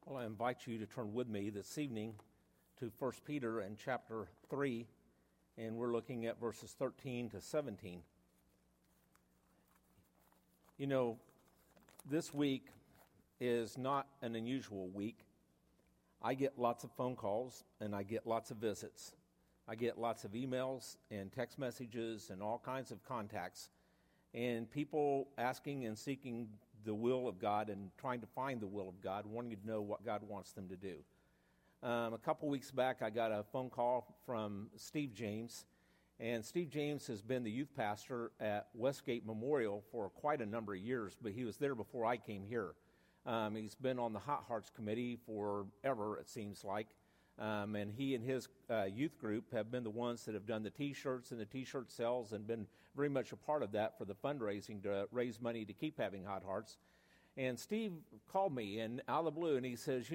Well, I invite you to turn with me this evening to 1 Peter and chapter 3, and we're looking at verses 13 to 17. You know, this week is not an unusual week. I get lots of phone calls, and I get lots of visits. I get lots of emails and text messages and all kinds of contacts, and people asking and seeking the will of God and trying to find the will of God, wanting to know what God wants them to do. A couple weeks back, I got a phone call from Steve James, and Steve James has been the youth pastor at Westgate Memorial for quite a number of years, but he was there before I came here. He's been on the Hot Hearts Committee forever, it seems like, and he and his youth group have been the ones that have done the T-shirts and the T-shirt sales and been very much a part of that for the fundraising to raise money to keep having Hot Hearts. And Steve called me and out of the blue, and he says, he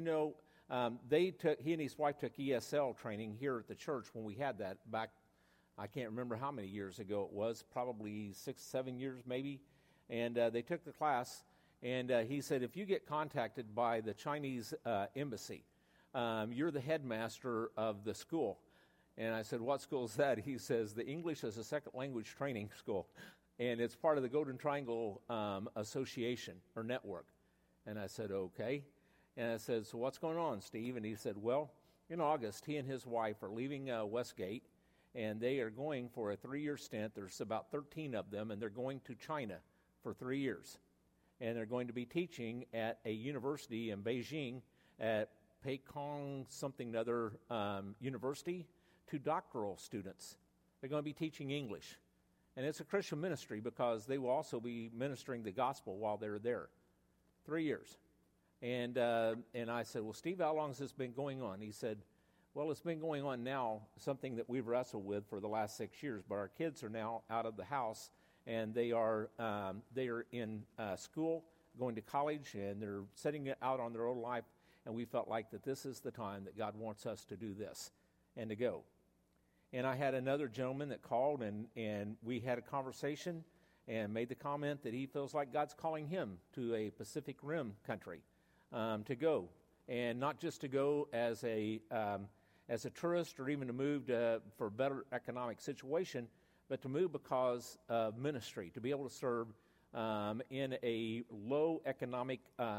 and his wife took ESL training here at the church when we had that back, I can't remember how many years ago it was, probably 6-7 years maybe, and they took the class, and he said, if you get contacted by the Chinese embassy, you're the headmaster of the school. And I said, what school is that? He says, the English as a Second Language Training School. And it's part of the Golden Triangle Association or Network. And I said, okay. And I said, so what's going on, Steve? And he said, well, in August, he and his wife are leaving Westgate, and they are going for a 3-year stint. There's about 13 of them, and they're going to China for 3 years. And they're going to be teaching at a university in Beijing at Peikong something other university to doctoral students. They're going to be teaching English. And it's a Christian ministry because they will also be ministering the gospel while they're there. 3 years. And I said, well, Steve, how long has this been going on? He said, well, it's been going on now, something that we've wrestled with for the last 6 years, but our kids are now out of the house, and they are in school, going to college, and they're setting it out on their own life, and we felt like that this is the time that God wants us to do this and to go. And I had another gentleman that called, and we had a conversation and made the comment that he feels like God's calling him to a Pacific Rim country to go, and not just to go as a tourist or even to move for a better economic situation, but to move because of ministry, to be able to serve in a low economic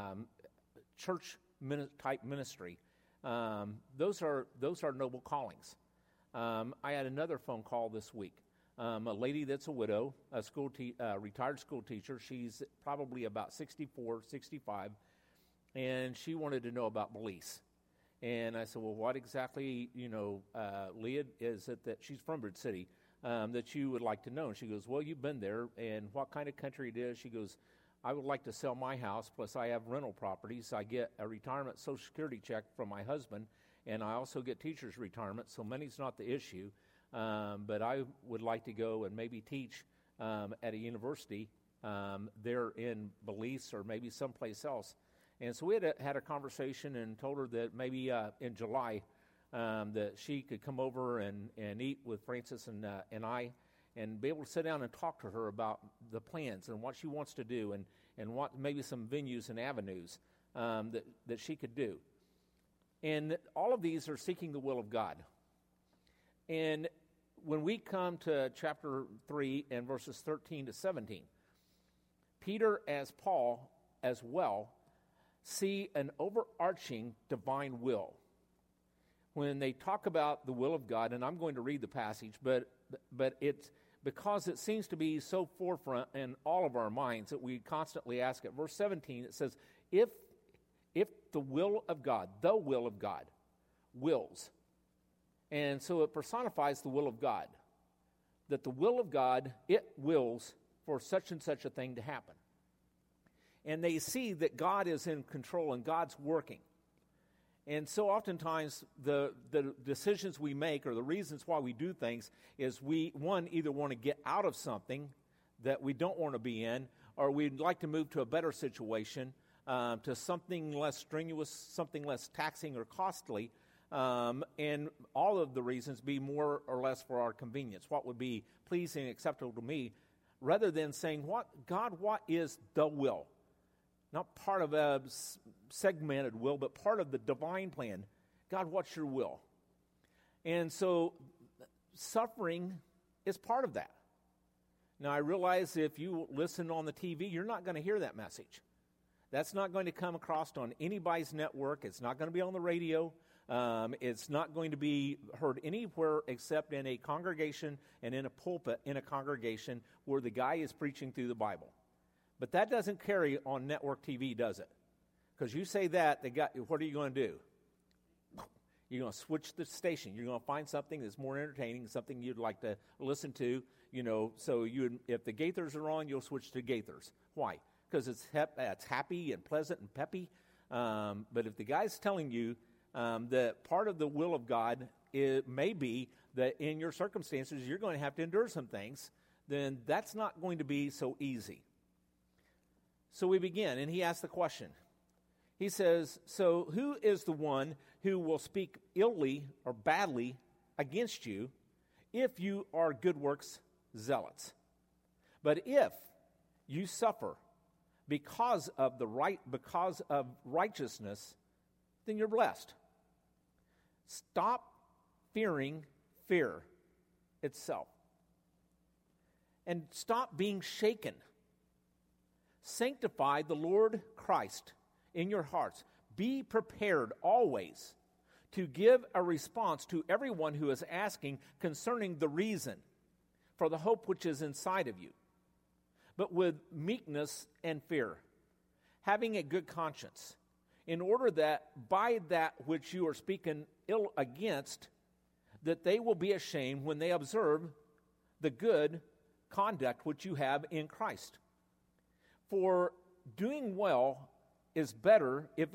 church type ministry. Those are noble callings. I had another phone call this week. A lady that's a widow, a retired school teacher. She's probably about 64, 65, and she wanted to know about Belize. And I said, well, what exactly, Leah, is it that she's from Bird City, that you would like to know? And she goes, well, you've been there, and what kind of country it is? She goes, I would like to sell my house, plus I have rental properties. I get a retirement Social Security check from my husband, and I also get teacher's retirement, so money's not the issue. But I would like to go and maybe teach at a university there in Belize or maybe someplace else. And so we had a conversation and told her that maybe in July that she could come over and eat with Francis and I, and be able to sit down and talk to her about the plans and what she wants to do and what maybe some venues and avenues that she could do. And all of these are seeking the will of God. And when we come to chapter 3 and verses 13 to 17, Peter as Paul as well see an overarching divine will. When they talk about the will of God, and I'm going to read the passage, but it's because it seems to be so forefront in all of our minds that we constantly ask it. Verse 17, it says, if the will of God wills. And so it personifies the will of God. That the will of God, it wills for such and such a thing to happen. And they see that God is in control and God's working. And so oftentimes the decisions we make or the reasons why we do things is we, one, either want to get out of something that we don't want to be in, or we'd like to move to a better situation, to something less strenuous, something less taxing or costly, and all of the reasons be more or less for our convenience, what would be pleasing and acceptable to me, rather than saying, what is the will? Not part of a segmented will, but part of the divine plan. God, what's your will? And so suffering is part of that. Now, I realize if you listen on the TV, you're not going to hear that message. That's not going to come across on anybody's network. It's not going to be on the radio. It's not going to be heard anywhere except in a congregation and in a pulpit in a congregation where the guy is preaching through the Bible. But that doesn't carry on network TV, does it? Because you say that, what are you going to do? You're going to switch the station. You're going to find something that's more entertaining, something you'd like to listen to. So if the Gaithers are on, you'll switch to Gaithers. Why? Because it's happy and pleasant and peppy. But if the guy's telling you that part of the will of God, it may be that in your circumstances you're going to have to endure some things, then that's not going to be so easy. So we begin, and he asks the question. He says, so who is the one who will speak illy or badly against you if you are good works zealots? But if you suffer because of righteousness, then you're blessed. Stop fearing fear itself. And stop being shaken. Sanctify the Lord Christ in your hearts. Be prepared always to give a response to everyone who is asking concerning the reason for the hope which is inside of you, but with meekness and fear, having a good conscience, in order that by that which you are speaking ill against, that they will be ashamed when they observe the good conduct which you have in Christ. For doing well is better if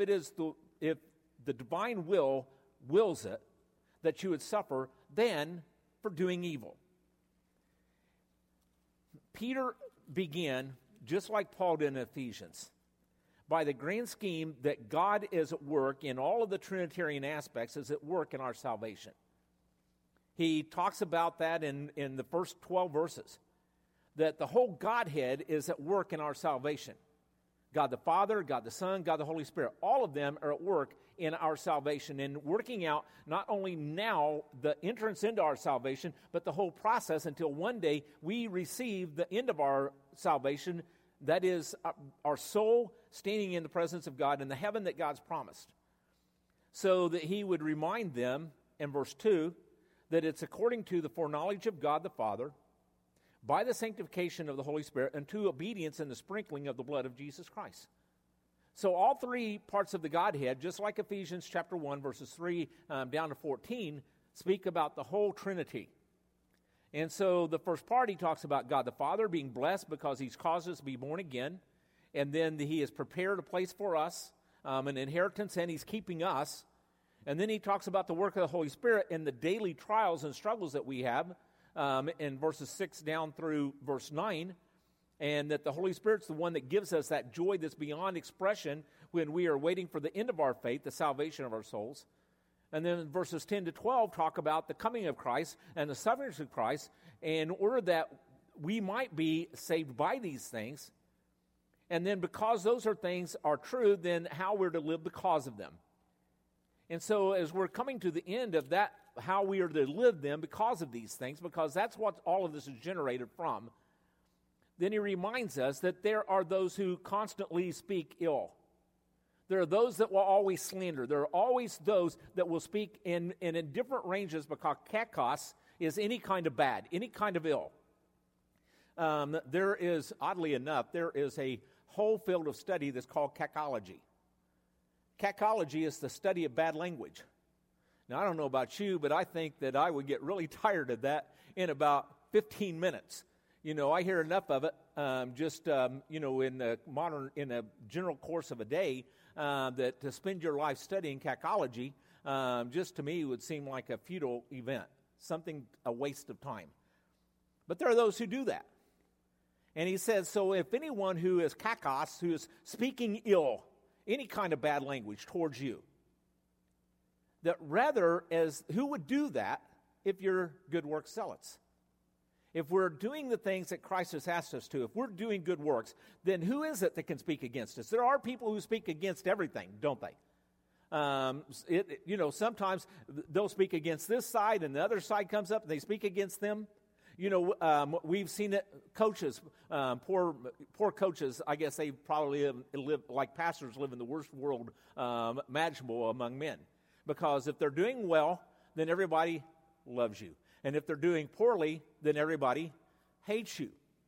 the divine will wills it that you would suffer than for doing evil. Peter began, just like Paul did in Ephesians, by the grand scheme that God is at work in all of the Trinitarian aspects, is at work in our salvation. He talks about that in the first 12 verses, that the whole Godhead is at work in our salvation. God the Father, God the Son, God the Holy Spirit, all of them are at work in our salvation and working out not only now the entrance into our salvation, but the whole process until one day we receive the end of our salvation, that is our soul standing in the presence of God in the heaven that God's promised. So that he would remind them in verse 2 that it's according to the foreknowledge of God the Father, by the sanctification of the Holy Spirit, unto obedience and the sprinkling of the blood of Jesus Christ. So all three parts of the Godhead, just like Ephesians chapter 1, verses 3 down to 14, speak about the whole Trinity. And so the first part, he talks about God the Father being blessed because he's caused us to be born again. And then he has prepared a place for us, an inheritance, and he's keeping us. And then he talks about the work of the Holy Spirit and the daily trials and struggles that we have, in verses 6 down through verse 9, and that the Holy Spirit's the one that gives us that joy that's beyond expression when we are waiting for the end of our faith, the salvation of our souls. And then verses 10 to 12 talk about the coming of Christ and the sufferings of Christ, in order that we might be saved by these things. And then because those things are true, then how we're to live because of them. And so as we're coming to the end of that, how we are to live them because of these things, because that's what all of this is generated from, then he reminds us that there are those who constantly speak ill. There are those that will always slander. There are always those that will speak in different ranges, because kakos is any kind of bad, any kind of ill. There is, oddly enough, there is a whole field of study that's called kakology. Kakology is the study of bad language. Now, I don't know about you, but I think that I would get really tired of that in about 15 minutes. I hear enough of it in a general course of a day, that to spend your life studying kakology, just to me would seem like a futile event, a waste of time. But there are those who do that. And he says, so if anyone who is kakos, who is speaking ill, any kind of bad language towards you, that rather, as who would do that if you're good work zealots? if we're doing the things that Christ has asked us to, if we're doing good works, then who is it that can speak against us? There are people who speak against everything, don't they? Sometimes they'll speak against this side, and the other side comes up and they speak against them. We've seen it. Coaches, poor coaches. I guess they probably live like pastors live in the worst world imaginable among men, because if they're doing well, then everybody loves you, and if they're doing poorly, then everybody hates you.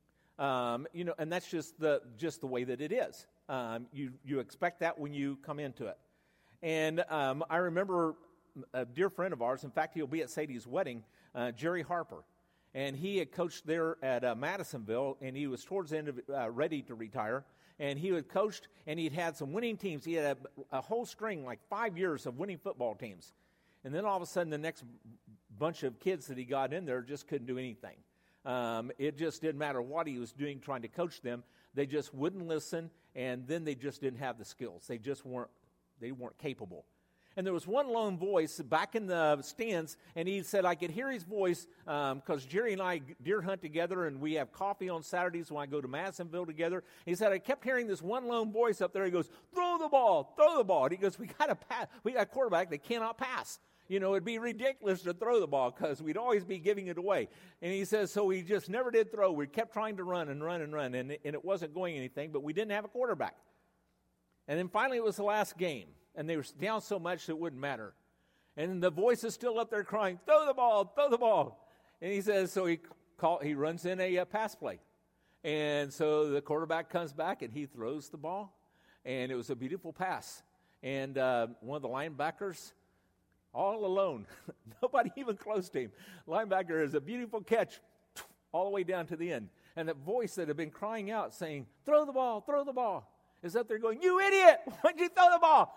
And that's just the way that it is. You expect that when you come into it. And I remember a dear friend of ours, in fact, he'll be at Sadie's wedding, Jerry Harper. And he had coached there at Madisonville, and he was towards the end of ready to retire. And he had coached, and he'd had some winning teams. He had a whole string, like 5 years of winning football teams. And then all of a sudden, the next bunch of kids that he got in there just couldn't do anything. It just didn't matter what he was doing trying to coach them. They just wouldn't listen, and then they just didn't have the skills. They weren't capable. And there was one lone voice back in the stands, and he said, I could hear his voice because Jerry and I deer hunt together, and we have coffee on Saturdays when I go to Madisonville together. He said, I kept hearing this one lone voice up there. He goes, throw the ball. And he goes, we got a quarterback that cannot pass. It'd be ridiculous to throw the ball because we'd always be giving it away. And he says, so we just never did throw. We kept trying to run, and it wasn't going anything, but we didn't have a quarterback. And then finally it was the last game. And they were down so much that it wouldn't matter. And the voice is still up there crying, throw the ball. And he says, so he runs in a pass play. And so the quarterback comes back and he throws the ball. And it was a beautiful pass. And one of the linebackers, all alone, nobody even close to him. Linebacker is a beautiful catch all the way down to the end. And the voice that had been crying out saying, throw the ball, is up there going, you idiot, why'd you throw the ball?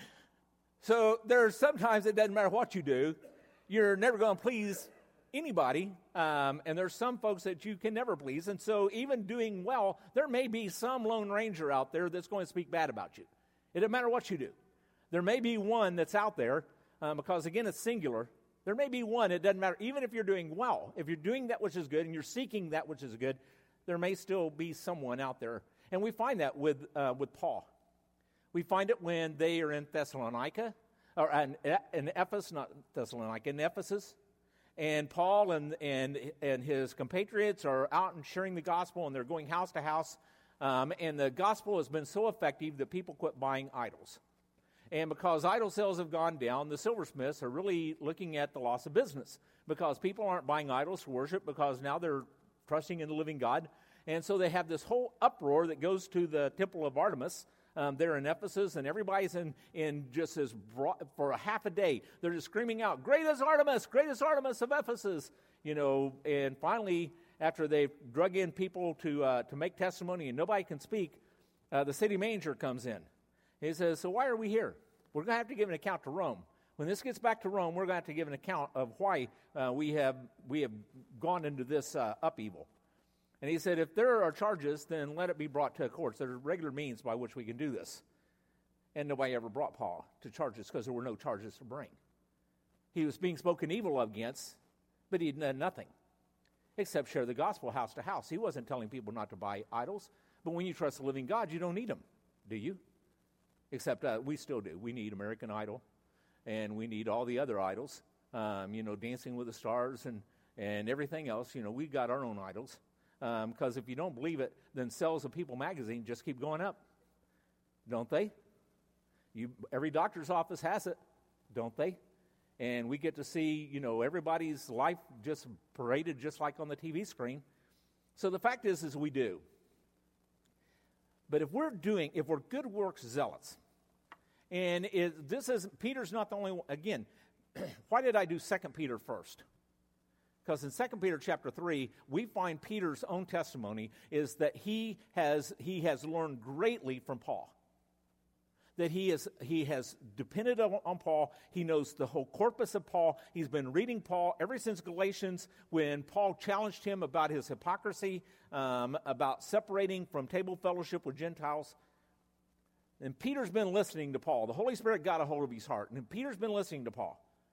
So there's sometimes it doesn't matter what you do. You're never going to please anybody. And there's some folks that you can never please. And so even doing well, there may be some lone ranger out there that's going to speak bad about you. It doesn't matter what you do. There may be one that's out there, because again, it's singular. There may be one, it doesn't matter. Even if you're doing well, if you're doing that which is good and you're seeking that which is good, there may still be someone out there. And we find that with Paul. We find it when they are in Thessalonica, or in Ephesus, not Thessalonica, in Ephesus. And Paul and his compatriots are out and sharing the gospel, and they're going house to house. And the gospel has been so effective that people quit buying idols. And because idol sales have gone down, the silversmiths are really looking at the loss of business, because people aren't buying idols to worship, because now they're trusting in the living God. And so they have this whole uproar that goes to the temple of Artemis there in Ephesus, and everybody's in just as for a half a day. They're just screaming out, great is Artemis of Ephesus. And finally, after they've drug in people to make testimony and nobody can speak, the city manager comes in. He says, so why are we here? We're going to have to give an account to Rome. When this gets back to Rome, we're going to have to give an account of why we have gone into this upheaval. And he said, if there are charges, then let it be brought to courts. There are regular means by which we can do this. And nobody ever brought Paul to charges because there were no charges to bring. He was being spoken evil against, but he had done nothing except share the gospel house to house. He wasn't telling people not to buy idols. But when you trust the living God, you don't need them, do you? Except we still do. We need American Idol, and we need all the other idols, Dancing with the Stars and everything else. We've got our own idols. Because if you don't believe it, then sales of People magazine just keep going up, don't they? Every doctor's office has it, don't they? And we get to see, everybody's life just paraded just like on the TV screen. So the fact is we do. But if we're good works zealots, and Peter's not the only one. Again, why did I do 2 Peter first? Because in 2 Peter chapter 3, we find Peter's own testimony is that he has learned greatly from Paul. That he has depended on Paul. He knows the whole corpus of Paul. He's been reading Paul ever since Galatians, when Paul challenged him about his hypocrisy, about separating from table fellowship with Gentiles. And Peter's been listening to Paul. The Holy Spirit got a hold of his heart, and Peter's been listening to Paul.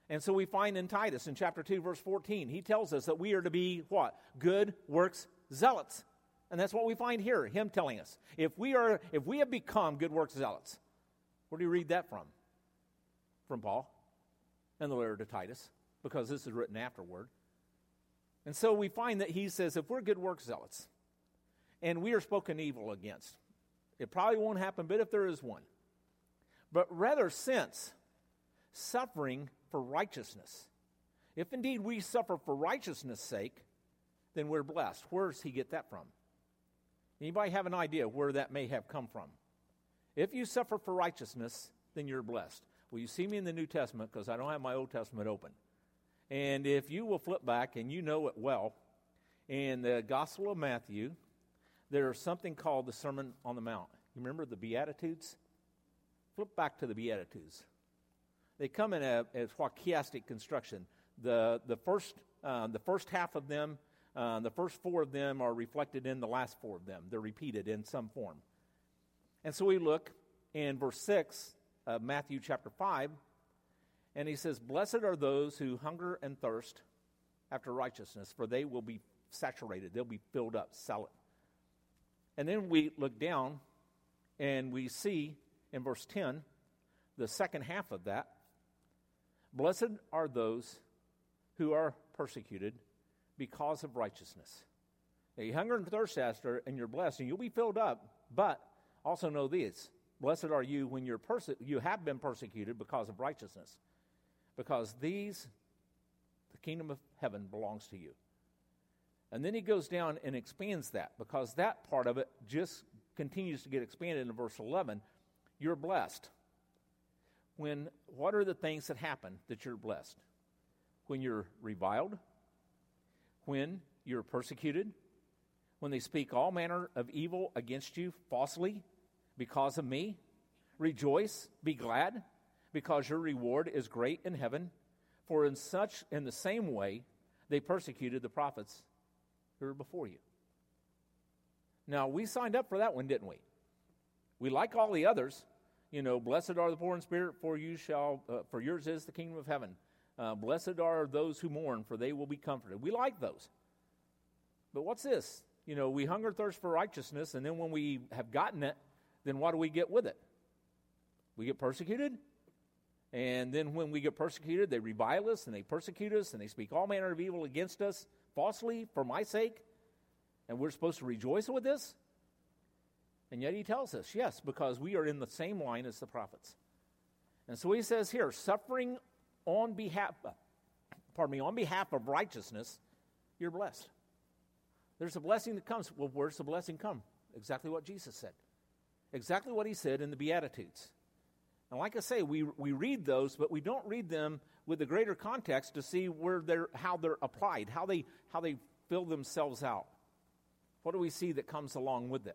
And so we find in Titus in chapter 2, verse 14, he tells us that we are to be what? Good works zealots. And that's what we find here, him telling us. If we have become good works zealots, where do you read that from? From Paul and the letter to Titus, because this is written afterward. And so we find that he says if we're good works zealots and we are spoken evil against, it probably won't happen, but if there is one. But rather since suffering for righteousness, if indeed we suffer for righteousness' sake, then we're blessed. Where does he get that from? Anybody have an idea where that may have come from? If you suffer for righteousness, then you're blessed. Well, you see me in the New Testament because I don't have my Old Testament open. And if you will flip back, and you know it well, in the Gospel of Matthew, there's something called the Sermon on the Mount. You remember the Beatitudes? Flip back to the Beatitudes. They come in a what chiastic construction. The first half of them, the first four of them are reflected in the last four of them. They're repeated in some form. And so we look in verse 6 of Matthew chapter 5, and he says, "Blessed are those who hunger and thirst after righteousness, for they will be saturated." They'll be filled up, solid. And then we look down, and we see in verse 10, the second half of that, "Blessed are those who are persecuted because of righteousness." Now, you hunger and thirst after, and you're blessed, and you'll be filled up, but also know this: blessed are you when you have been persecuted because of righteousness, because the kingdom of heaven belongs to you. And then he goes down and expands that, because that part of it just continues to get expanded in verse 11. You're blessed. What are the things that happen that you're blessed? When you're reviled, when you're persecuted, when they speak all manner of evil against you falsely because of me. Rejoice, be glad, because your reward is great in heaven. For in the same way they persecuted the prophets who were before you. Now, we signed up for that one, didn't we? We like all the others. Blessed are the poor in spirit, for yours is the kingdom of heaven. Blessed are those who mourn, for they will be comforted. We like those. But what's this? We hunger, thirst for righteousness, and then when we have gotten it, then what do we get with it? We get persecuted. And then when we get persecuted, they revile us, and they persecute us, and they speak all manner of evil against us falsely for my sake. And we're supposed to rejoice with this? And yet he tells us, yes, because we are in the same line as the prophets. And so he says here, suffering on behalf of righteousness, you're blessed. There's a blessing that comes. Well, where's the blessing come? Exactly what Jesus said. Exactly what he said in the Beatitudes. And like I say, we read those, but we don't read them with the greater context to see how they're applied, how they fill themselves out. What do we see that comes along with it?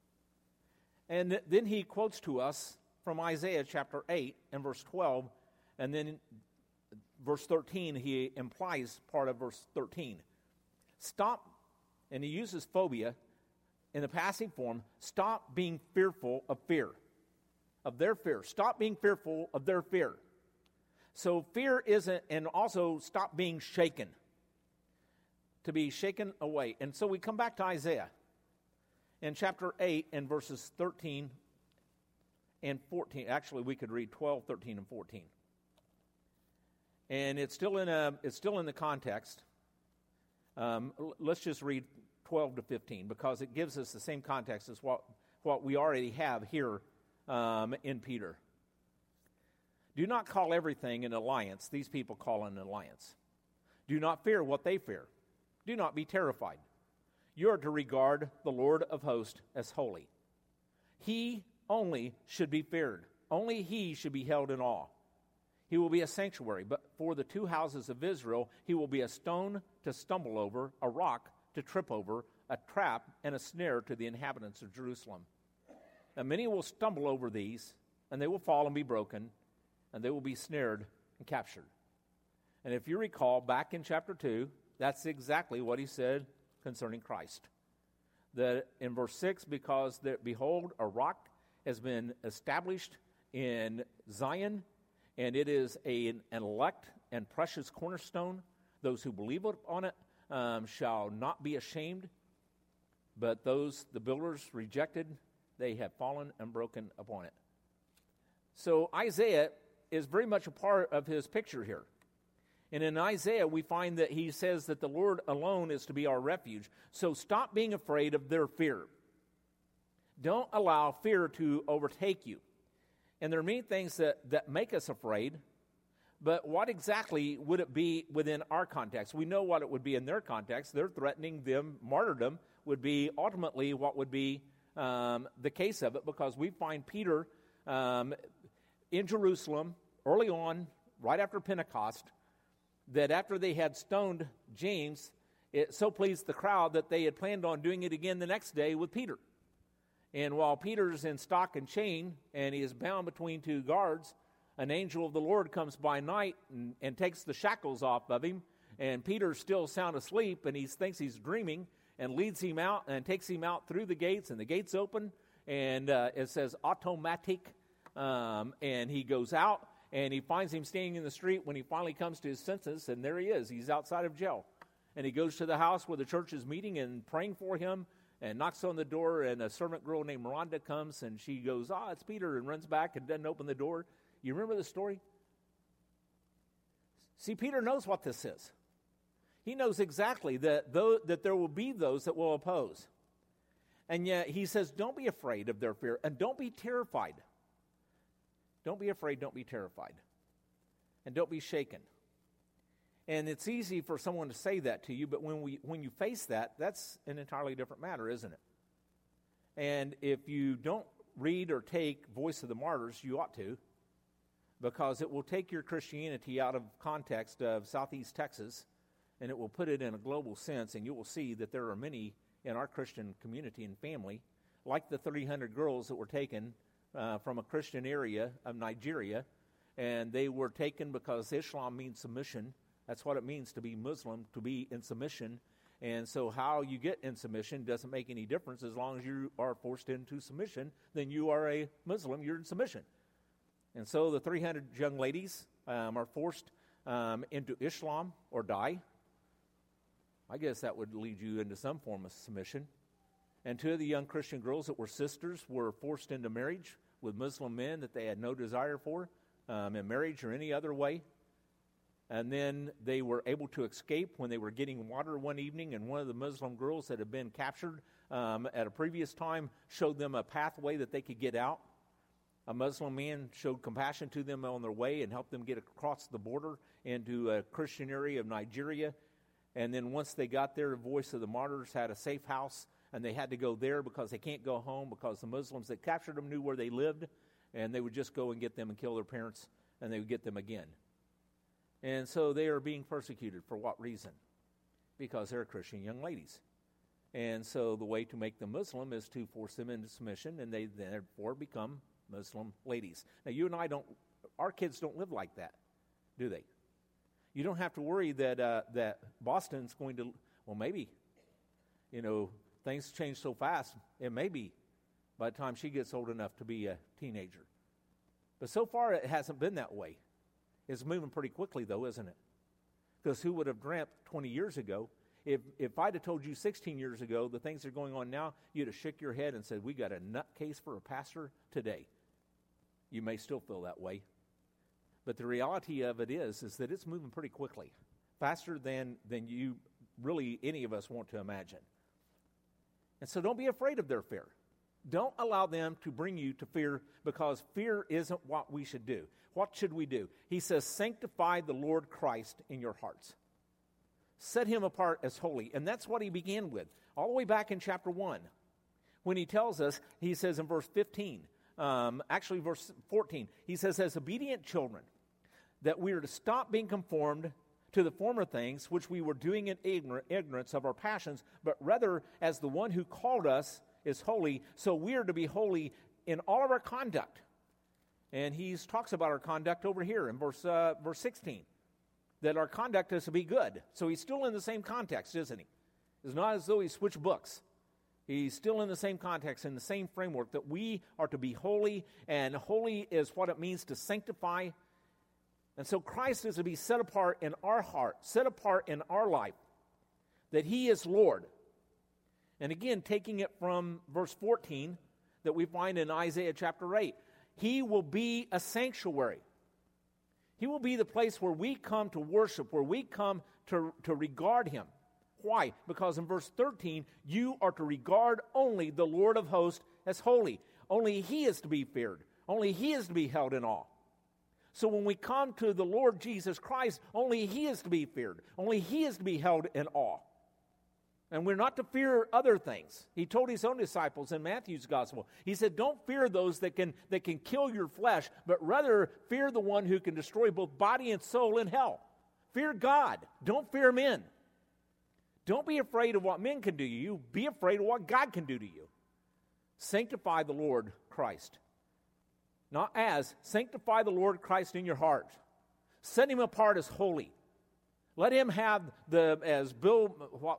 And then he quotes to us from Isaiah chapter 8 and verse 12, and then verse 13, he implies part of verse 13. Stop, and he uses phobia in the passive form, stop being fearful of fear, of their fear. Stop being fearful of their fear. So fear isn't, and also stop being shaken, to be shaken away. And so we come back to Isaiah in chapter 8 and verses 13 and 14. Actually, we could read 12, 13, and 14. And it's still in the context. Let's just read 12 to 15, because it gives us the same context as what we already have here in Peter. Do not call everything an alliance. These people call an alliance. Do not fear what they fear. Do not be terrified. You are to regard the Lord of hosts as holy. He only should be feared. Only he should be held in awe. He will be a sanctuary, but for the two houses of Israel, he will be a stone to stumble over, a rock to trip over, a trap and a snare to the inhabitants of Jerusalem. And many will stumble over these, and they will fall and be broken, and they will be snared and captured. And if you recall, back in chapter 2, that's exactly what he said concerning Christ. That in verse 6, because behold, a rock has been established in Zion, and it is an elect and precious cornerstone. Those who believe on it shall not be ashamed. But those the builders rejected, they have fallen and broken upon it. So Isaiah is very much a part of his picture here. And in Isaiah, we find that he says that the Lord alone is to be our refuge. So stop being afraid of their fear. Don't allow fear to overtake you. And there are many things that make us afraid, but what exactly would it be within our context? We know what it would be in their context. They're threatening them. Martyrdom would be ultimately what would be the case of it, because we find Peter in Jerusalem early on, right after Pentecost, that after they had stoned James, it so pleased the crowd that they had planned on doing it again the next day with Peter. And while Peter's in stock and chain, and he is bound between two guards, an angel of the Lord comes by night and takes the shackles off of him, and Peter's still sound asleep, and he thinks he's dreaming, and leads him out and takes him out through the gates, and the gates open, and it says automatic, and he goes out, and he finds him standing in the street when he finally comes to his senses, and there he is. He's outside of jail. And he goes to the house where the church is meeting and praying for him, and knocks on the door, and a servant girl named Rhonda comes, and she goes, it's Peter, and runs back and doesn't open the door. You remember the story? See, Peter knows what this is. He knows exactly that there will be those that will oppose. And yet he says, don't be afraid of their fear, and don't be terrified. Don't be afraid, don't be terrified. And don't be shaken. And it's easy for someone to say that to you, but when you face that, that's an entirely different matter, isn't it? And if you don't read or take Voice of the Martyrs, you ought to, because it will take your Christianity out of context of Southeast Texas, and it will put it in a global sense, and you will see that there are many in our Christian community and family, like the 300 girls that were taken from a Christian area of Nigeria, and they were taken because Islam means submission. That's what it means to be Muslim, to be in submission. And so how you get in submission doesn't make any difference. As long as you are forced into submission, then you are a Muslim, you're in submission. And so the 300 young ladies are forced into Islam or die. I guess that would lead you into some form of submission. And two of the young Christian girls that were sisters were forced into marriage with Muslim men that they had no desire for in marriage or any other way. And then they were able to escape when they were getting water one evening, and one of the Muslim girls that had been captured at a previous time showed them a pathway that they could get out. A Muslim man showed compassion to them on their way and helped them get across the border into a Christian area of Nigeria. And then once they got there, the Voice of the Martyrs had a safe house, and they had to go there because they can't go home because the Muslims that captured them knew where they lived, and they would just go and get them and kill their parents, and they would get them again. And so they are being persecuted. For what reason? Because they're Christian young ladies. And so the way to make them Muslim is to force them into submission, and they therefore become Muslim ladies. Now, you and I our kids don't live like that, do they? You don't have to worry that Boston's going to, well, maybe, things change so fast, it may be by the time she gets old enough to be a teenager. But so far, it hasn't been that way. It's moving pretty quickly, though, isn't it? Because who would have dreamt 20 years ago? If I'd have told you 16 years ago the things that are going on now, you'd have shook your head and said, we got a nutcase for a pastor today. You may still feel that way. But the reality of it is that it's moving pretty quickly, faster than you really, any of us want to imagine. And so don't be afraid of their fear. Don't allow them to bring you to fear, because fear isn't what we should do. What should we do? He says, sanctify the Lord Christ in your hearts. Set him apart as holy. And that's what he began with, all the way back in chapter 1. When he tells us, he says in verse 15, verse 14, he says, as obedient children, that we are to stop being conformed to the former things which we were doing in ignorance of our passions, but rather as the one who called us is holy, so we are to be holy in all of our conduct. And he talks about our conduct over here in verse 16, that our conduct is to be good. So he's still in the same context, isn't he? It's not as though he switched books. He's still in the same context, in the same framework, that we are to be holy, and holy is what it means to sanctify. And so Christ is to be set apart in our heart, set apart in our life, that he is Lord. And again, taking it from verse 14 that we find in Isaiah chapter 8, he will be a sanctuary. He will be the place where we come to worship, where we come to regard him. Why? Because in verse 13, you are to regard only the Lord of hosts as holy. Only he is to be feared. Only he is to be held in awe. So when we come to the Lord Jesus Christ, only he is to be feared. Only he is to be held in awe. And we're not to fear other things. He told his own disciples in Matthew's gospel, he said, don't fear those that can kill your flesh, but rather fear the one who can destroy both body and soul in hell. Fear God. Don't fear men. Don't be afraid of what men can do to you. Be afraid of what God can do to you. Sanctify the Lord Christ. Not as, sanctify the Lord Christ in your heart. Set him apart as holy. Let him have as Bill,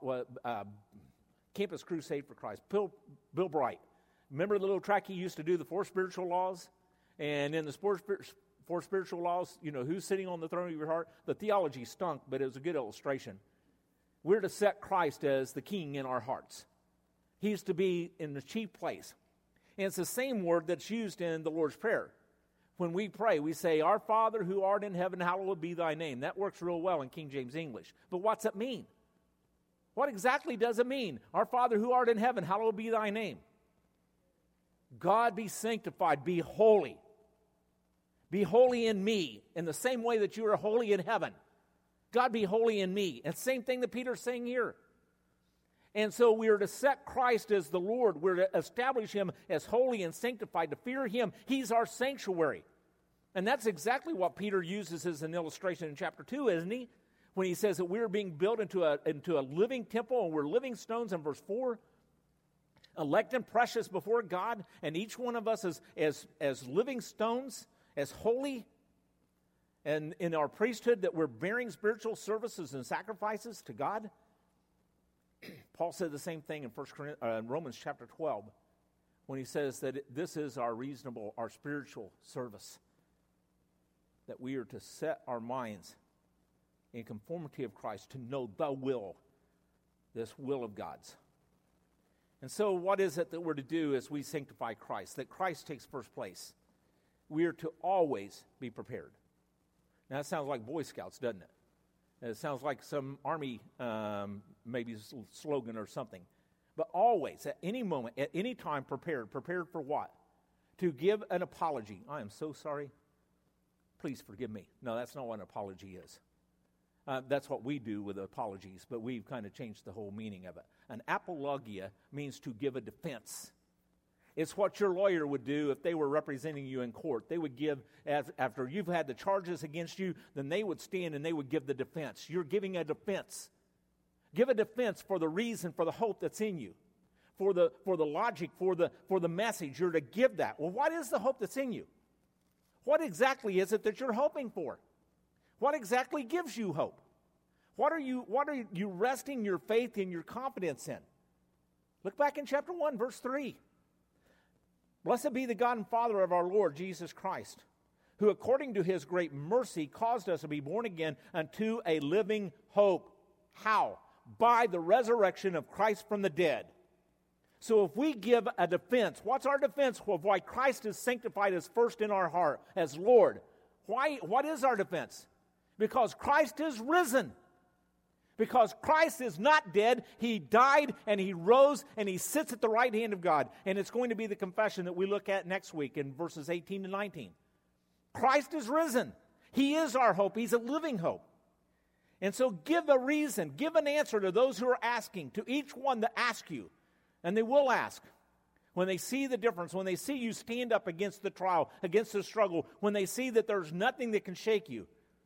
Campus Crusade for Christ, Bill Bright. Remember the little track he used to do, the 4 spiritual laws? And in the 4 spiritual laws, who's sitting on the throne of your heart? The theology stunk, but it was a good illustration. We're to set Christ as the king in our hearts. He's to be in the chief place. And it's the same word that's used in the Lord's Prayer. When we pray, we say, Our Father who art in heaven, hallowed be thy name. That works real well in King James English. But what's it mean? What exactly does it mean? Our Father who art in heaven, hallowed be thy name. God be sanctified, be holy. Be holy in me in the same way that you are holy in heaven. God be holy in me. And same thing that Peter's saying here. And so we are to set Christ as the Lord. We're to establish him as holy and sanctified, to fear him. He's our sanctuary. And that's exactly what Peter uses as an illustration in chapter 2, isn't he? When he says that we're being built into a living temple, and we're living stones in verse 4. Elect and precious before God, and each one of us as living stones, as holy, and in our priesthood that we're bearing spiritual services and sacrifices to God. Paul said the same thing in Romans chapter 12 when he says that this is our spiritual service, that we are to set our minds in conformity of Christ, to know the will, this will of God's. And so what is it that we're to do as we sanctify Christ? That Christ takes first place. We are to always be prepared. Now that sounds like Boy Scouts, doesn't it? It sounds like some army maybe slogan or something. But always, at any moment, at any time, prepared. Prepared for what? To give an apology. I am so sorry. Please forgive me. No, that's not what an apology is. That's what we do with apologies, but we've kind of changed the whole meaning of it. An apologia means to give a defense. It's what your lawyer would do if they were representing you in court. They would give, after you've had the charges against you, then they would stand and they would give the defense. You're giving a defense. Give a defense for the reason, for the hope that's in you, for the logic, for the message. You're to give that. Well, what is the hope that's in you? What exactly is it that you're hoping for? What exactly gives you hope? What are you resting your faith and your confidence in? Look back in chapter 1, verse 3. Blessed be the God and Father of our Lord Jesus Christ, who according to his great mercy caused us to be born again unto a living hope. How? By the resurrection of Christ from the dead. So if we give a defense, what's our defense of why Christ is sanctified as first in our heart, as Lord? What is our defense? Because Christ is risen. Because Christ is not dead, he died and he rose and he sits at the right hand of God. And it's going to be the confession that we look at next week in verses 18 to 19. Christ is risen. He is our hope. He's a living hope. And so give a reason, give an answer to those who are asking, to each one that asks you. And they will ask. When they see the difference, when they see you stand up against the trial, against the struggle, when they see that there's nothing that can shake you.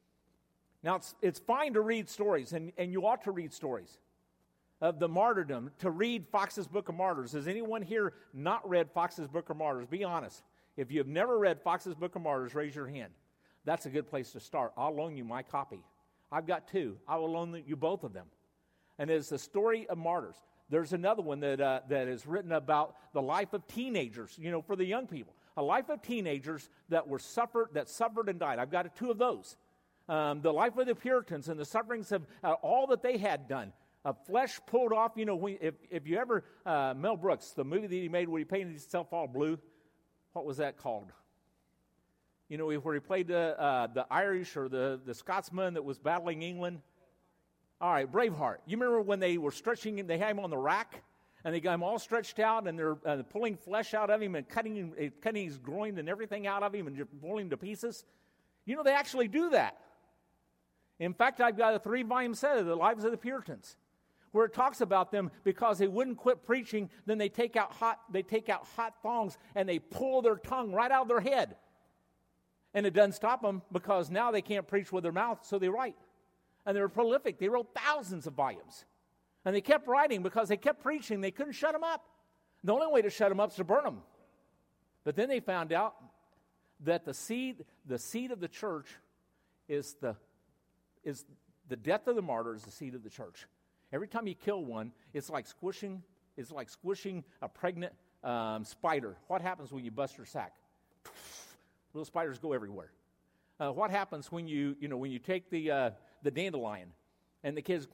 Now, it's fine to read stories, and you ought to read stories of the martyrdom, to read Fox's Book of Martyrs. Has anyone here not read Fox's Book of Martyrs? Be honest. If you have never read Fox's Book of Martyrs, raise your hand. That's a good place to start. I'll loan you my copy. I've got 2. I will loan you both of them. And it's the story of martyrs. There's another one that is written about the life of teenagers, for the young people. A life of teenagers that suffered and died. I've got 2 of those. the life of the Puritans and the sufferings of all that they had done. Flesh pulled off. You know, if you ever, Mel Brooks, the movie that he made where he painted himself all blue, what was that called? You know, where he played the Irish or the Scotsman that was battling England. All right, Braveheart. You remember when they were stretching him, they had him on the rack, and they got him all stretched out, and they're pulling flesh out of him and cutting his groin and everything out of him and just pulling him to pieces? You know, they actually do that. In fact, I've got a 3-volume set of the Lives of the Puritans, where it talks about them because they wouldn't quit preaching. Then they take out hot thongs and they pull their tongue right out of their head, and it doesn't stop them because now they can't preach with their mouth, so they write. And they were prolific. They wrote thousands of volumes. And they kept writing because they kept preaching. They couldn't shut them up. The only way to shut them up is to burn them. But then they found out that the seed of the church is the death of the martyr is the seed of the church. Every time you kill one, it's like squishing a pregnant spider. What happens when you bust her sack? Little spiders go everywhere. What happens when you take the dandelion and the kids,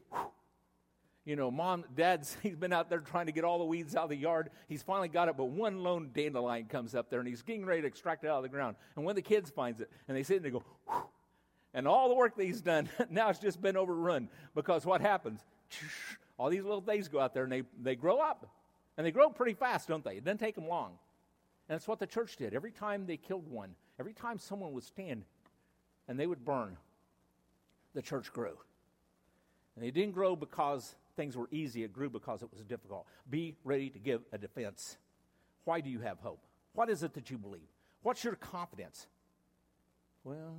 he's been out there trying to get all the weeds out of the yard. He's finally got it, but one lone dandelion comes up there and he's getting ready to extract it out of the ground. And when the kids finds it and they sit and they go, whew, and all the work that he's done, now it's just been overrun because what happens? All these little things go out there and they grow up. And they grow pretty fast, don't they? It doesn't take them long. And that's what the church did. Every time they killed one, every time someone would stand and they would burn, the church grew. And it didn't grow because things were easy. It grew because it was difficult. Be ready to give a defense. Why do you have hope? What is it that you believe? What's your confidence? Well,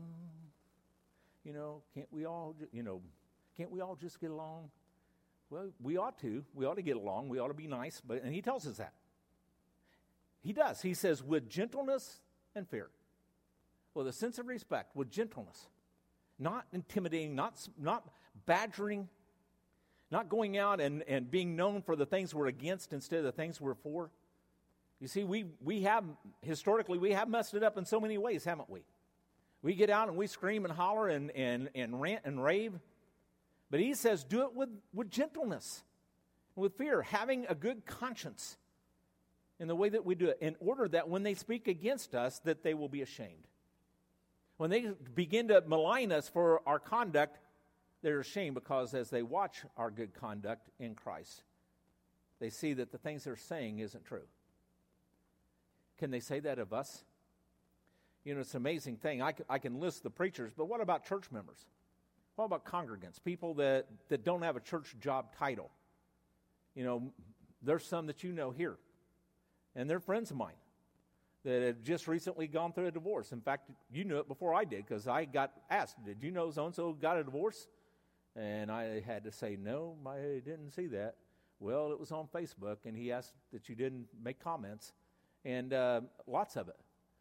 can't we all just get along? Well, we ought to. We ought to get along. We ought to be nice. And he tells us that. He does. He says, with gentleness and fear. With a sense of respect, with gentleness. Not intimidating, not badgering, not going out and being known for the things we're against instead of the things we're for. You see, we have messed it up in so many ways, haven't we? We get out and we scream and holler and rant and rave. But he says, do it with gentleness, with fear, having a good conscience in the way that we do it, in order that when they speak against us, that they will be ashamed. When they begin to malign us for our conduct, they're ashamed because as they watch our good conduct in Christ, they see that the things they're saying isn't true. Can they say that of us? It's an amazing thing. I can list the preachers, but what about church members? What about congregants, people that don't have a church job title? There's some that here, and they're friends of mine that have just recently gone through a divorce. In fact, you knew it before I did because I got asked, did you know so-and-so got a divorce? And I had to say, no, I didn't see that. Well, it was on Facebook, and he asked that you didn't make comments, and lots of it.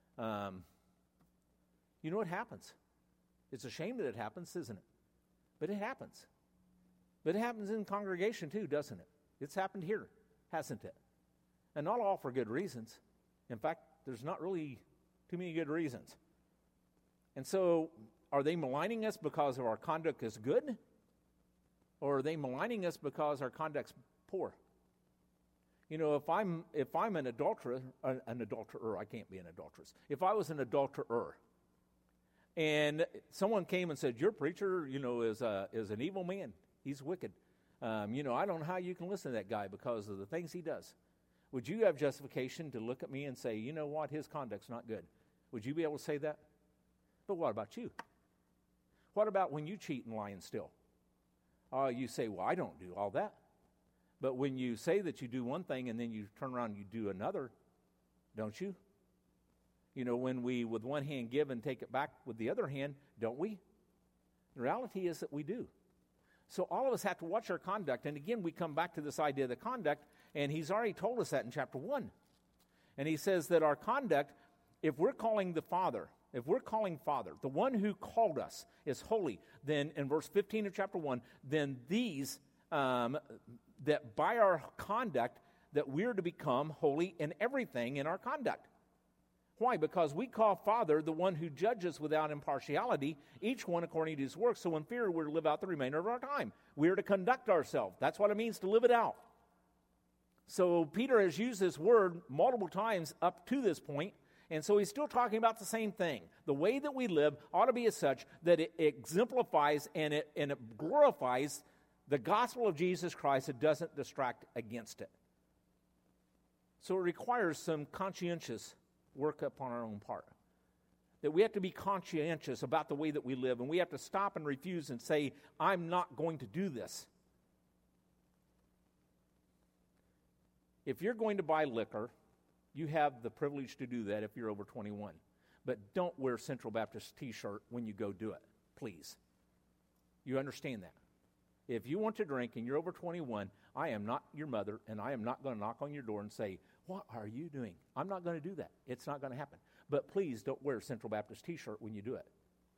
It happens. It's a shame that it happens, isn't it? But it happens. But it happens in congregation too, doesn't it? It's happened here, hasn't it? And not all for good reasons. In fact, there's not really too many good reasons. And so, are they maligning us because our conduct is good? Or are they maligning us because our conduct's poor? If I'm an adulterer, I can't be an adulteress. If I was an adulterer, and someone came and said, your preacher, is an evil man. He's wicked. I don't know how you can listen to that guy because of the things he does. Would you have justification to look at me and say, you know what, his conduct's not good? Would you be able to say that? But what about you? What about when you cheat and lie and steal? You say, well, I don't do all that. But when you say that you do one thing and then you turn around and you do another, don't you? When we with one hand give and take it back with the other hand, don't we? The reality is that we do. So all of us have to watch our conduct. And again, we come back to this idea of the conduct, and he's already told us that in chapter 1. And he says that our conduct, if we're calling Father, the one who called us is holy, then in verse 15 of chapter 1, then these, that by our conduct, that we're to become holy in everything in our conduct. Why? Because we call Father the one who judges without impartiality, each one according to his work. So in fear, we're to live out the remainder of our time. We're to conduct ourselves. That's what it means to live it out. So Peter has used this word multiple times up to this point, and so he's still talking about the same thing. The way that we live ought to be as such that it exemplifies and it glorifies the gospel of Jesus Christ. It doesn't distract against it. So it requires some conscientious work upon our own part. That we have to be conscientious about the way that we live, and we have to stop and refuse and say, I'm not going to do this. If you're going to buy liquor, you have the privilege to do that if you're over 21. But don't wear Central Baptist t-shirt when you go do it, please. You understand that? If you want to drink and you're over 21, I am not your mother, and I am not going to knock on your door and say, what are you doing? I'm not going to do that. It's not going to happen. But please don't wear a Central Baptist t-shirt when you do it.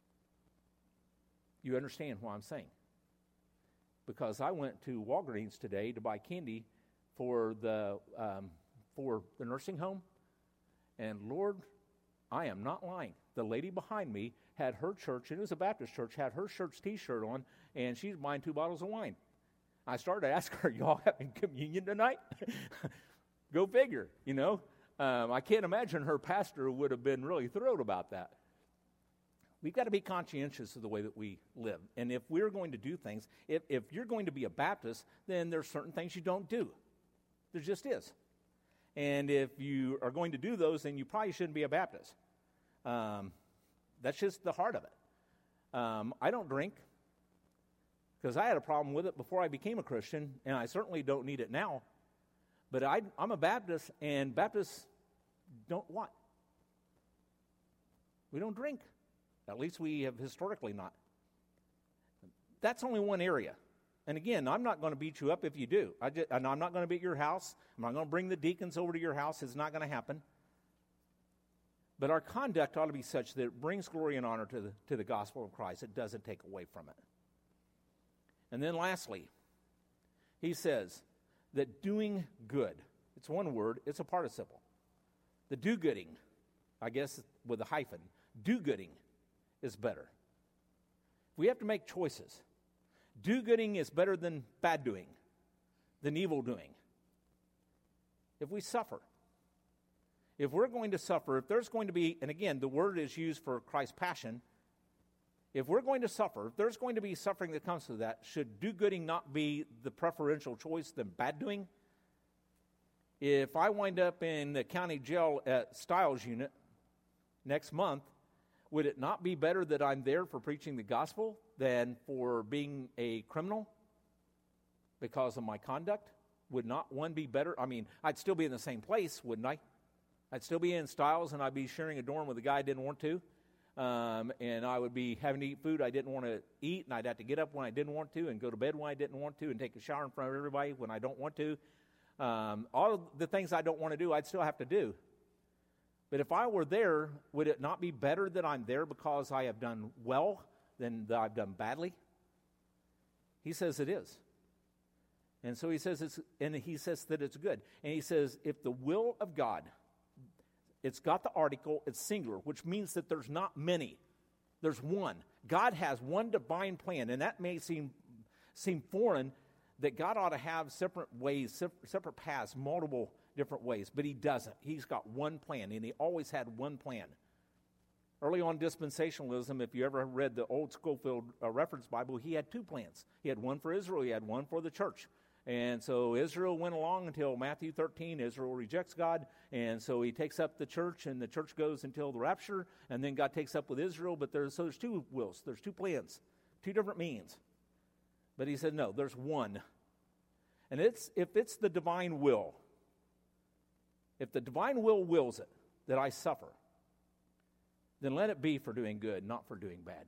You understand what I'm saying? Because I went to Walgreens today to buy candy for the nursing home, and Lord, I am not lying. The lady behind me had her church, and it was a Baptist church, had her church t-shirt on, and she's buying 2 bottles of wine. I started to ask her, y'all having communion tonight? Go figure, you know. I can't imagine her pastor would have been really thrilled about that. We've got to be conscientious of the way that we live. And if we're going to do things, if you're going to be a Baptist, then there's certain things you don't do. There just is. And if you are going to do those, then you probably shouldn't be a Baptist. That's just the heart of it. I don't drink because I had a problem with it before I became a Christian, and I certainly don't need it now. But I'm a Baptist, and Baptists don't what? We don't drink. At least we have historically not. That's only one area. And again, I'm not going to beat you up if you do. And I'm not going to be at your house. I'm not going to bring the deacons over to your house. It's not going to happen. But our conduct ought to be such that it brings glory and honor to the gospel of Christ. It doesn't take away from it. And then lastly, he says that doing good, it's one word, it's a participle. The do-gooding, I guess with a hyphen, do-gooding is better. We have to make choices. Do-gooding is better than bad doing, than evil doing. If we suffer, if we're going to suffer, if there's going to be, and again, the word is used for Christ's passion, if we're going to suffer, if there's going to be suffering that comes to that, should do-gooding not be the preferential choice than bad doing? If I wind up in the county jail at Stiles Unit next month, would it not be better that I'm there for preaching the gospel than for being a criminal because of my conduct? Would not one be better? I mean, I'd still be in the same place, wouldn't I? I'd still be in Stiles, and I'd be sharing a dorm with a guy I didn't want to. And I would be having to eat food I didn't want to eat, and I'd have to get up when I didn't want to and go to bed when I didn't want to and take a shower in front of everybody when I don't want to. All of the things I don't want to do, I'd still have to do. But if I were there, would it not be better that I'm there because I have done well than that I've done badly? He says it is. And so he says that it's good. And he says if the will of God, it's got the article, it's singular, which means that there's not many. There's one. God has one divine plan, and that may seem foreign, that God ought to have separate ways, separate paths, multiple different ways, but he doesn't. He's got one plan, and he always had one plan. Early on dispensationalism, if you ever read the old Schofield Reference Bible, he had 2 plans. He had one for Israel, he had one for the church. And so Israel went along until Matthew 13. Israel rejects God, and so he takes up the church, and the church goes until the rapture, and then God takes up with Israel. But there's 2 wills, there's 2 plans, 2 different means. But he said, no, there's one. And if it's the divine will, if the divine will wills it, that I suffer, then let it be for doing good, not for doing bad.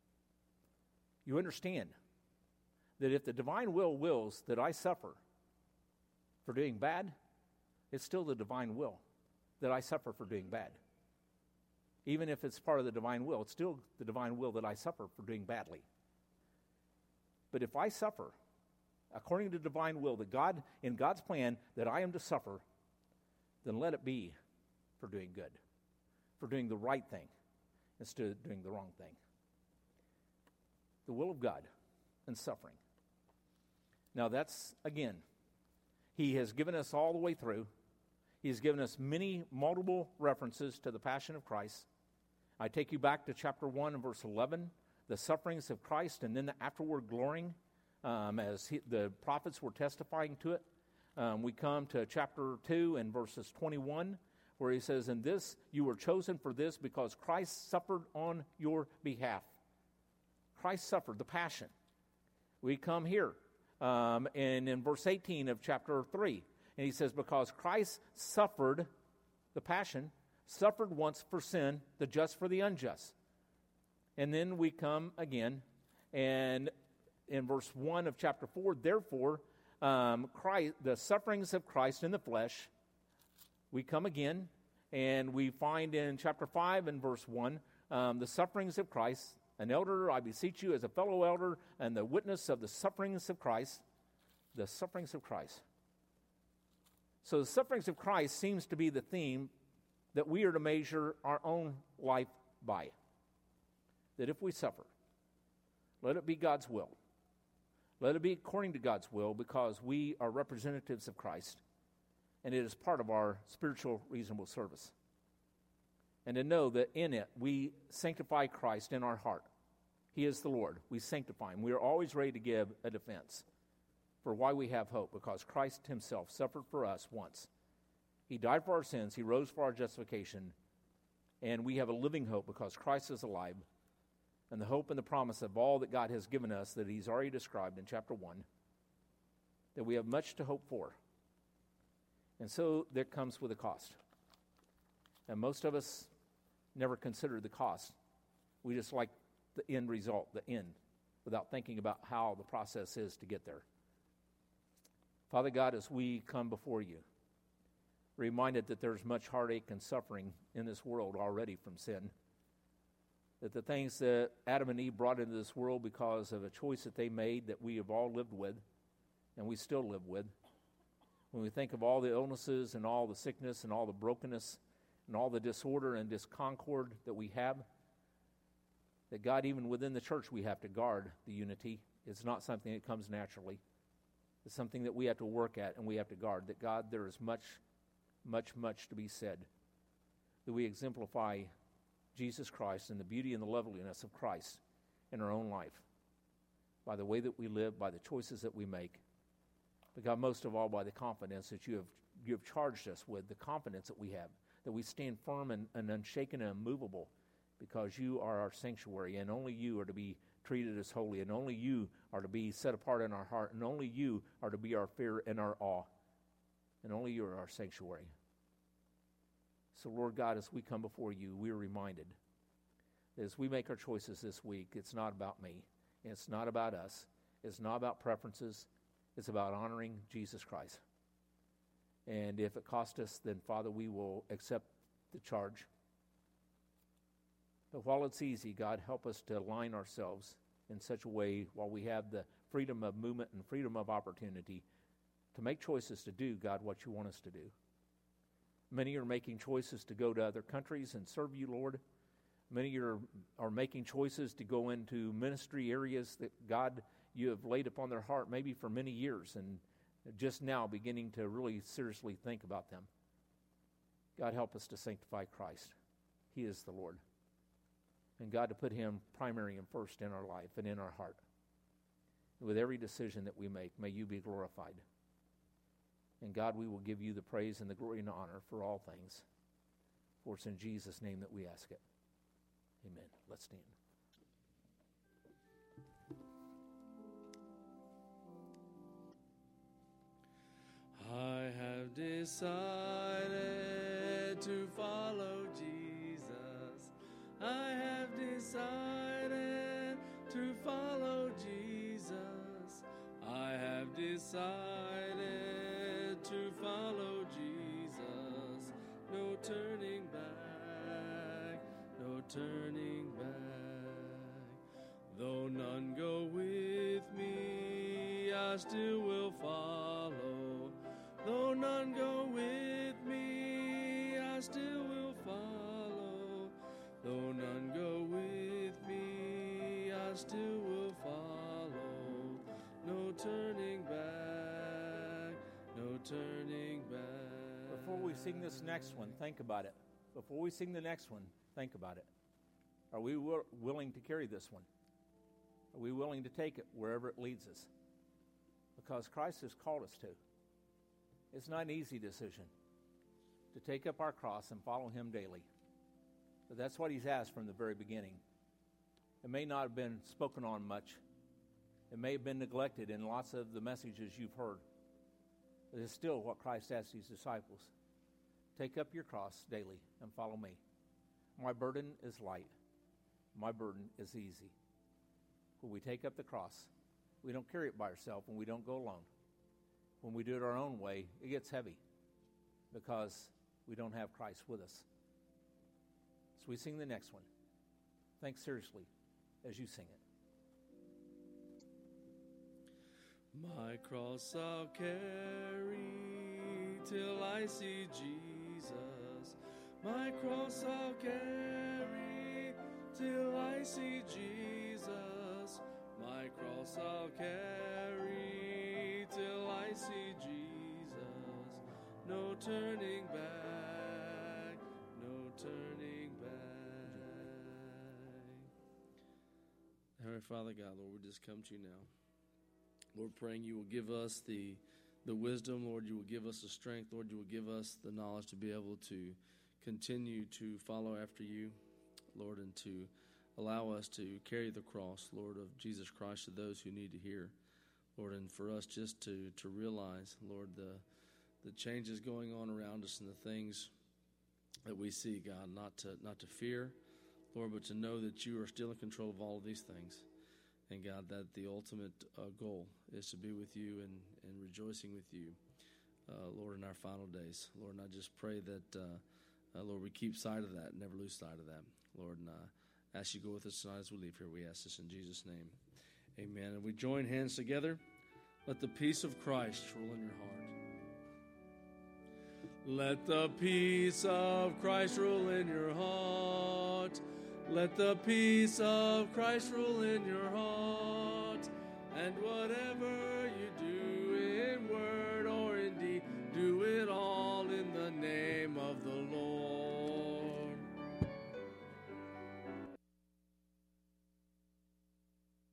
You understand that if the divine will wills that I suffer for doing bad, it's still the divine will that I suffer for doing bad. Even if it's part of the divine will, it's still the divine will that I suffer for doing badly. But if I suffer according to divine will, that God, in God's plan, that I am to suffer, then let it be for doing good. for doing the right thing instead of doing the wrong thing. The will of God and suffering. Now that's, again, He has given us all the way through. He has given us multiple references to the passion of Christ. I take you back to chapter 1 and verse 11, the sufferings of Christ, and then the afterward glorying, as the prophets were testifying to it. We come to chapter 2 and verses 21, where he says, "In this you were chosen for this, because Christ suffered on your behalf." Christ suffered the passion. We come here, and in verse 18 of chapter 3, and he says, "Because Christ suffered the passion, suffered once for sin, the just for the unjust." And then we come again, and in verse 1 of chapter 4, "Therefore, Christ, the sufferings of Christ in the flesh," we come again, and we find in chapter 5 and verse 1, "The sufferings of Christ, an elder, I beseech you as a fellow elder, and the witness of the sufferings of Christ," the sufferings of Christ. So the sufferings of Christ seems to be the theme that we are to measure our own life by. That if we suffer, let it be God's will. Let it be according to God's will, because we are representatives of Christ, and it is part of our spiritual reasonable service. And to know that in it we sanctify Christ in our heart. He is the Lord. We sanctify Him. We are always ready to give a defense for why we have hope, because Christ Himself suffered for us once. He died for our sins. He rose for our justification. And we have a living hope because Christ is alive. And the hope and the promise of all that God has given us that He's already described in chapter 1, that we have much to hope for. And so that comes with a cost. And most of us never consider the cost. We just like the end result, the end, without thinking about how the process is to get there. Father God, as we come before you, reminded that there's much heartache and suffering in this world already from sin, that the things that Adam and Eve brought into this world because of a choice that they made that we have all lived with, and we still live with, when we think of all the illnesses and all the sickness and all the brokenness and all the disorder and disconcord that we have, that God, even within the church, we have to guard the unity. It's not something that comes naturally. It's something that we have to work at and we have to guard. That God, there is much to be said. That we exemplify Jesus Christ and the beauty and the loveliness of Christ in our own life, by the way that we live, by the choices that we make. But God, most of all, by the confidence that you have charged us with, the confidence that we have, that we stand firm and unshaken and immovable, because you are our sanctuary, and only you are to be treated as holy, and only you are to be set apart in our heart, and only you are to be our fear and our awe, and only you are our sanctuary. So, Lord God, as we come before you, we are reminded that as we make our choices this week, it's not about me, and it's not about us, it's not about preferences, it's about honoring Jesus Christ. And if it costs us, then, Father, we will accept the charge. But while it's easy, God, help us to align ourselves in such a way, while we have the freedom of movement and freedom of opportunity, to make choices to do, God, what you want us to do. Many are making choices to go to other countries and serve you, Lord. Many are making choices to go into ministry areas that, God, you have laid upon their heart maybe for many years, and just now beginning to really seriously think about them. God, help us to sanctify Christ. He is the Lord. And God, to put Him primary and first in our life and in our heart. With every decision that we make, may you be glorified. And God, we will give you the praise and the glory and the honor for all things. For it's in Jesus' name that we ask it. Amen. Let's stand. I have decided to follow Jesus. I have decided to follow Jesus. I have decided to follow Jesus. No turning back, no turning back. Though none go with me, I still will follow. Though none go with me, I still will follow. still will follow. No turning back, no turning back. Before we sing this next one, think about it. Before we sing the next one, think about it. Are we willing to carry this one? Are we willing to take it wherever it leads us? Because Christ has called us to. It's not an easy decision to take up our cross and follow him daily. But that's what he's asked from the very beginning. It may not have been spoken on much. It may have been neglected in lots of the messages you've heard. But it's still what Christ asked his disciples. Take up your cross daily and follow me. My burden is light. My burden is easy. When we take up the cross, we don't carry it by ourselves and we don't go alone. When we do it our own way, it gets heavy because we don't have Christ with us. So we sing the next one. Think seriously as you sing it. My cross I'll carry till I see Jesus. My cross I'll carry till I see Jesus. My cross I'll carry till I see Jesus. No turning back, no turning back. Heavenly Father God, Lord, we just come to you now. Lord, praying you will give us the wisdom, Lord, you will give us the strength, Lord, you will give us the knowledge to be able to continue to follow after you, Lord, and to allow us to carry the cross, Lord, of Jesus Christ to those who need to hear, Lord, and for us just to realize, Lord, the changes going on around us and the things that we see, God, not to fear, Lord, but to know that you are still in control of all of these things. And God, that the ultimate goal is to be with you and rejoicing with you, Lord, in our final days. Lord, and I just pray that, Lord, we keep sight of that, never lose sight of that. Lord, and I ask you to go with us tonight as we leave here. We ask this in Jesus' name. Amen. And we join hands together. Let the peace of Christ rule in your heart. Let the peace of Christ rule in your heart. Let the peace of Christ rule in your heart, and whatever you do,